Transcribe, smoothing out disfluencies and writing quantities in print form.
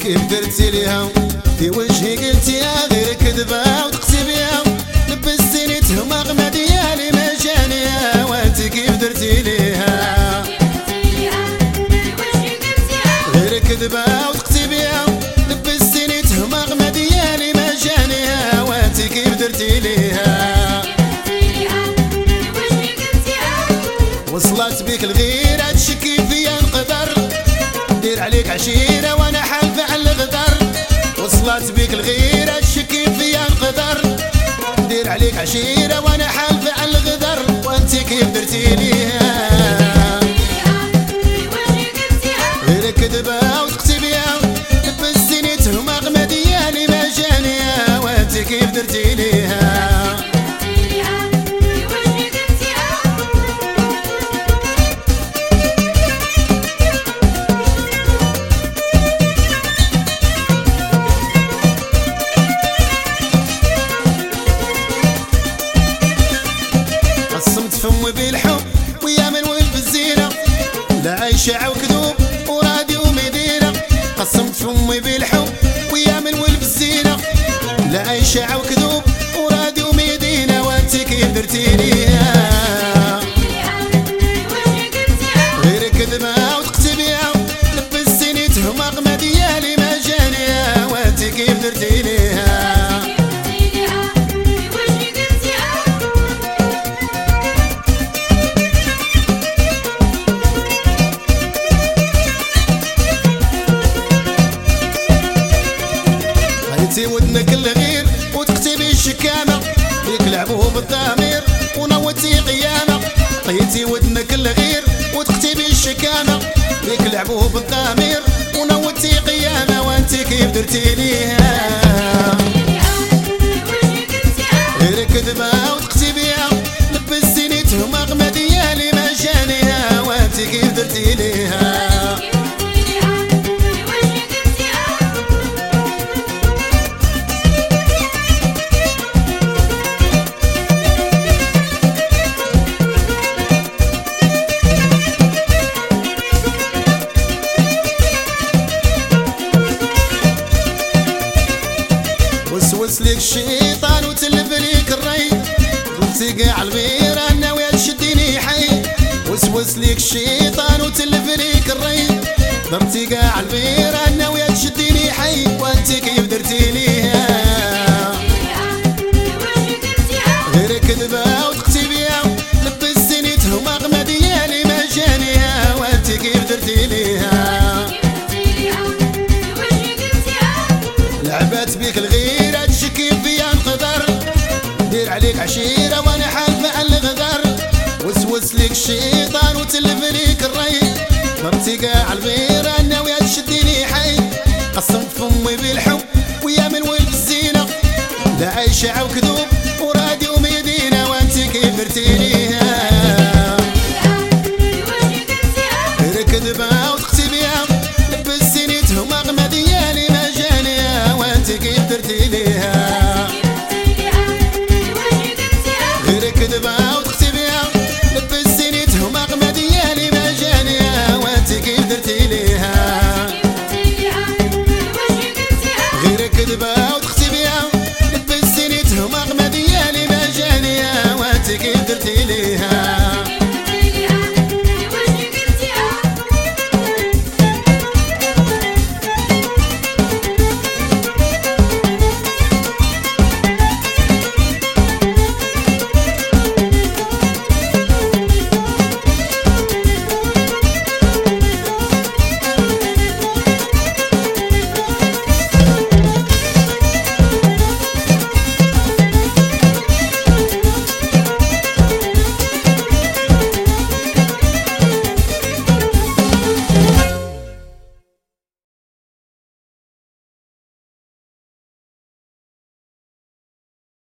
كيف درتي ليها في وجهي قلتيها غير كذبة وتقسبيها لبستيني تهمة غمى ديالي ما جانيها وانت كيف درتي ليها غير كذبة وتقسبيها لبستيني تهمة غمى ديالي ما جانيها وانت كيف درتي ليها وصلت بيك الغيرة تشكي فيا نقدر ندير عليك عشيرة وانا حالفة على الغدر وصلت بيك الغيرة تشكي فيا نقدر ندير عليك عشيرة وانا حالفة على الغدر وانت كيف درتي ليها غير كذبة وتقسبيها لبستيني تهمة غمى ديالي ما جانيها وانت كيف درتي ليها قسمت فمي بالحب ويا من ولد الزينة لا عيشة وكذوب ورادي ومدينة قسمت فمي بالحب ويا من ولد الزينة لا عيشة وكذوب ورادي ومدينة وانت كيف درتي ليها غير كذبة وتقسبيها لبستيني تهمة غمى ديالي ما جانيها وانت كيف درتي ليها ودنك الغير وتكتبي الشكامة فيك لعبوه بالضمير ونوتي قيامة طيتي ودنك الغير وتكتبي الشكامة فيك لعبوه بالضمير ونوتي قيامة وانت كيف درتي ليها غير كذبة وتكتبيها لبستيني تهمة غمى ديالي ما جانيها وانت كيف درتي ليها وسوس ليك الشيطان وتلف ليك الري قلتي كاع الغيرة ناوية تشديني حي وسوس ليك الشيطان وتلف ليك الري درتي كاع الغيرة ناوية تشديني حي وانت كيف درتي ليها غير كذبة وتكتبيها لبستيني تهمة غمى ديالي ما جانيها وانت كيف درتي ليها لعبت بيك الغيرة تشكي فيا نقدر ندير عليك عشيرة وانا حالفة على الغدر وسوس ليك الشيطان وتلف ليك الري درتي كاع الغيرة ناوية تشديني حي قسمت فمي بالحب ويا من ولد الزينة لا عيشة وكذوب ورادي ومدينة وانت كيف درتي ليها غير كذبة